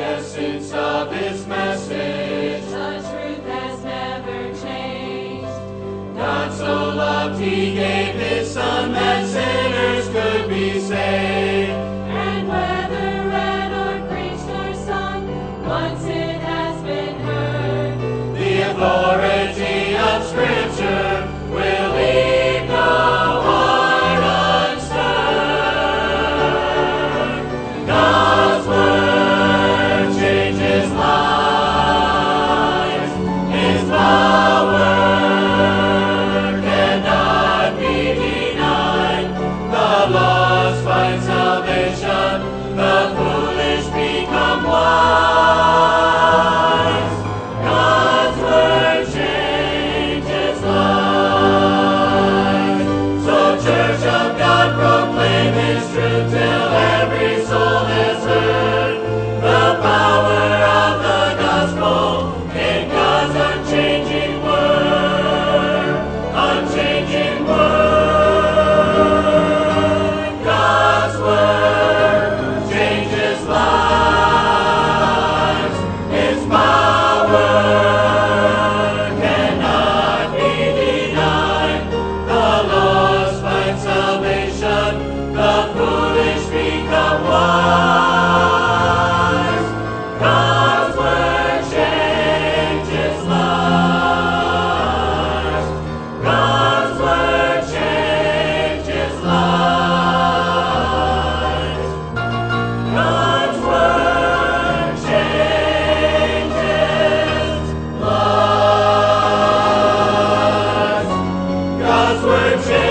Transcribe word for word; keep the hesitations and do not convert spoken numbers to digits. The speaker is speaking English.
essence of His message. The truth has never changed. God so loved He gave His Son that sinners could be saved. And whether read or preached or sung, once it has been heard, The authority of Scripture will leave no heart unstirred. God's Word changes lives. His power cannot be denied. The lost find salvation. The foolish become wise. God's Word changes lives. So, Church of God, proclaim His truth till every soul has heard the power of the gospel in God's unchanging word. Unchanging word. God's Word changes lives. His power cannot be denied. The lost find salvation. The foolish become wise. God's Word changes lives. God's Word changes lives. God's Word changes lives. God's Word changes